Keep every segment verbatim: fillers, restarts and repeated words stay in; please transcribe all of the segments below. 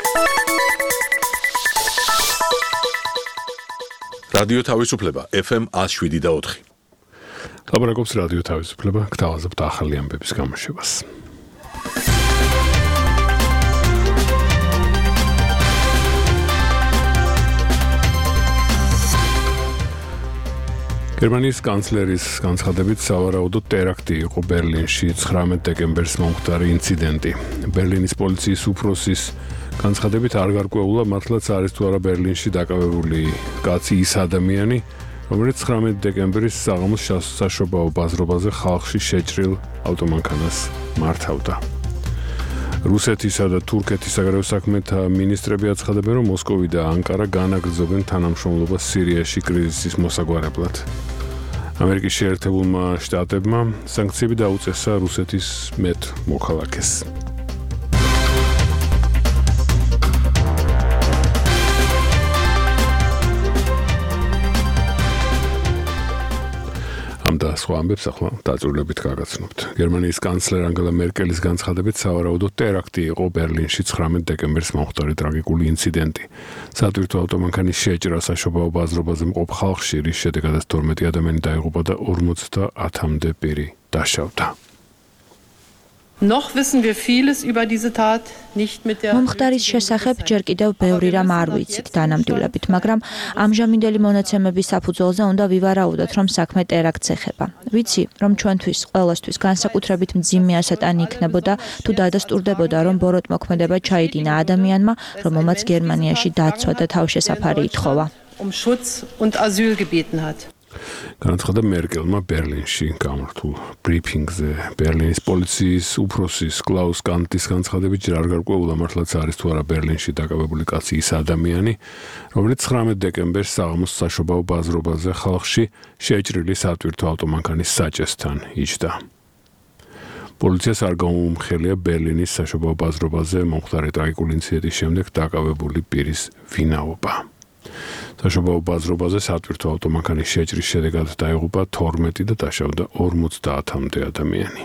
რადიო თავისუფლება ეფ ემ one oh seven და four. ლაბორატორიის რადიო თავისუფლება გთავაზობთ ახალი ამბების გამოშვებას. გერმანიის კანცლერის განცხადებით სავარაუდოდ ტერაქტი იყო ბერლინში ცხრამეტ დეკემბერს მომხდარი ინციდენტი. ბერლინის პოლიციის უფროსის განცხადებით არ გარკვეულა მართლაც არის თუ არა ბერლინში დაკავებული კაცი ის ადამიანი, რომელიც ცხრამეტ დეკემბრის საღამოს საშობაო ბაზრობაზე ხალხში შეჭრილ ავტომანქანას მართავდა. რუსეთისა და თურქეთის საგარეო საქმეთა მინისტრები აცხადებენ, რომ მოსკოვი და ანკარა განაგრძობენ თანამშრომლობას სირიაში კრიზისის მოსაგვარებლად. ამერიკის შეერთებულმა შტატებმა სანქციები დაუწესა რუსეთის მეტ მოქალაქეს. და სხვა ამბებს ახლა დაწვრილებით გაგაცნობთ. გერმანიის კანცლერ ანგელა მერკელის განცხადებით სავარაუდოდ ტერაქტი იყო ბერლინში ცხრამეტ დეკემბერს მომხდარი ტრაგიკული ინციდენტი. სატვირთო ავტომანქანის შეჭრა საშობაო ბაზრობაზე მყოფ ხალხში, რის შედეგადაც თორმეტი ადამიანი დაიღუპა და ორმოცდაათამდე პირი დაშავდა. Noch wissen wir vieles über diese Tat nicht mit der მომხდარის შესახებ ჯერ კიდევ ბევრი რამ არ ვიცით დანამდვილებით, მაგრამ ამჟამინდელი მონაცემების საფუძველზე უნდა ვივარაუდოთ, რომ საქმე ტერაქტს ეხება. ვიცი, რომ ჩვენთვის ყველასთვის განსაკუთრებით მძიმე ასატანი იქნებოდა, თუ დადასტურდებოდა, რომ ბოროტმოქმედება ჩაიდინა ადამიანმა, რომელმაც გერმანიაში დაცვა და თავშესაფარი ითხოვა. Um Schutz und Asyl gebeten hat. განაცხადა მერკელმა ბერლინში გამართულ ბრიფინგზე. ბერლინის პოლიციის უფროსის კლაუს კანტის განცხადებით ჯერ არ გარკვეულა მართლაც არის თუ არა ბერლინში დაკავებული კაცი ის ადამიანი, რომელიც ცხრამეტ დეკემბერს საღამოს საშობაო ბაზრობაზე ხალხში შეჭრილი სატვირთო ავტომანქანის საჭესთან იჯდა. პოლიციას არ გაუმხელია ბერლინის საშობაო ბაზრობაზე მომხდარი ტრაგიკული ინციდენტის შემდეგ დაკავებული პირის ვინაობა. საშობაო ბაზრობაზე სატვირთო ავტომანქანის შეჭრის შედეგად დაიღუპა თორმეტი და დაშავდა ორმოცდაათამდე ადამიანი.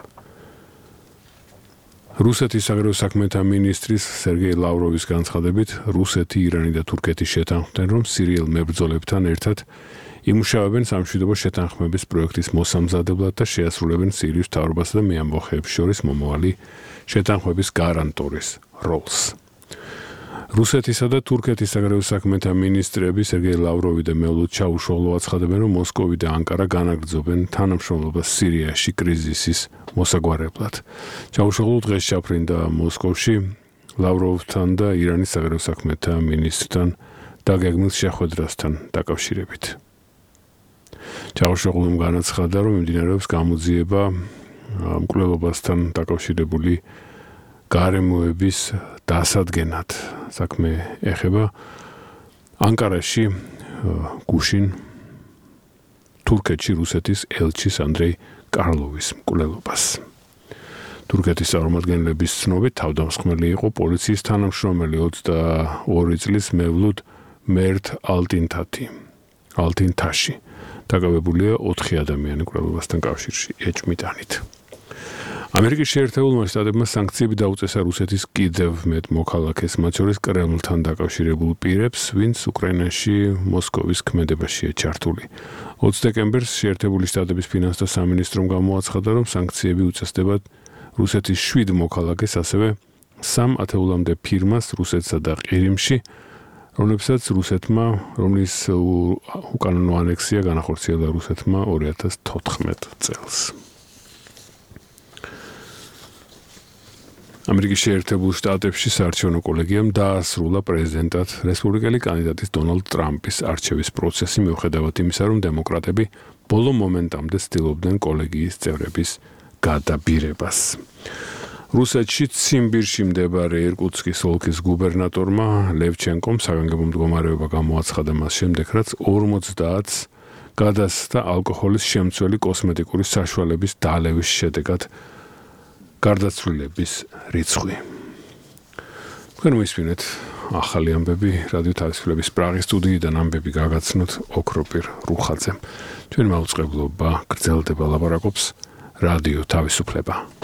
რუსეთის საგარეო საქმეთა მინისტრის სერგეი ლავროვის განცხადებით, რუსეთი, ირანი და თურქეთი შეთანხმდნენ, რომ სირიელ მებრძოლებთან ერთად იმუშავებენ სამშვიდობო შეთანხმების პროექტის მოსამზადებლად და შეასრულებენ სირიის მთავრობასა და მეამბოხეებს შორის მომავალი შეთანხმების გარანტორის როლს. რუსეთისა და თურქეთის საგარეო საქმეთა მინისტრები სერგეი ლავროვი და მევლუდ ჩაუშოღლო აცხადებენ, რომ მოსკოვი და ანკარა განაგრძობენ თანამშრომლობას სირიაში კრიზისის მოსაგვარებლად. ჩაუშოღლო დღეს ჩაფრინდა მოსკოვში ლავროვთან და ირანის საგარეო საქმეთა მინისტრთან დაგეგმილ შეხვედრასთან დაკავშირებით. ჩაუშოღლომ განაცხადა, რომ მიმდინარეობს გამოძიება მკვლელობასთან დაკავშირებული გარემოების დასადგენად. საქმე ეხება ანკარაში გუშინ თურქეთში რუსეთის ელჩის ანდრეი კარლოვის მკვლელობას. თურქეთის წარმომადგენლების ცნობით თავდამსხმელი იყო პოლიციის თანამშრომელი ოცდაორი წლის მევლუდ მერთ ალტინთათი. ალტინთაში დაკავებულია ოთხი ადამიანი მკვლელობასთან კავშირში ეჭვმიტანით. ამერიკის შეერთებულმა შტატებმა სანქციები დაუწესა რუსეთის კიდევ მეტ მოქალაქეს, მათ შორის კრემლთან დაკავშირებულ პირებს, ვინც უკრაინაში მოსკოვის ქმედებაშია ჩართული. ოცი დეკემბერს შეერთებული შტატების ფინანსთა სამინისტრომ გამოაცხადა, რომ სანქციები უწესდებათ რუსეთის შვიდ მოქალაქეს, ასევე სამ ათეულამდე ფირმას რუსეთსა და ყირიმში, რომლებსაც რუსეთმა, რომლის უკანონო ანექსია განახორციელა რუსეთმა ორი ათას თოთხმეტ წელს. ამერიკის შეერთებულ შტატებში საარჩევნო კოლეგიამ დაასრულა პრეზიდენტად რესპუბლიკელი კანდიდატის დონალდ ტრამპის არჩევის პროცესი, მიუხედავად იმისა, რომ დემოკრატები ბოლო მომენტამდე ცდილობდნენ კოლეგიის წევრების გადაბირებას. რუსეთში ციმბირში მდებარე ირკუტსკის ოლქის გუბერნატორმა ლევჩენკომ საგანგებო მდგომარეობა გამოაცხადა მას შემდეგ, რაც ორმოცდაათს გადასცა ალკოჰოლის შემცველი კოსმეტიკური საშუალების დალევის შედეგად გარდაცვლილების რიცხვი. თქვენ მოისმინეთ ახალი ამბები რადიო თავისუფლების პრაღის სტუდიიდან ამბები გაგაცნოთ ოქროპირ რუხაძემ. ჩვენი მაუწყებლობა გრძელდება ლაპარაკობს რადიო თავისუფლება.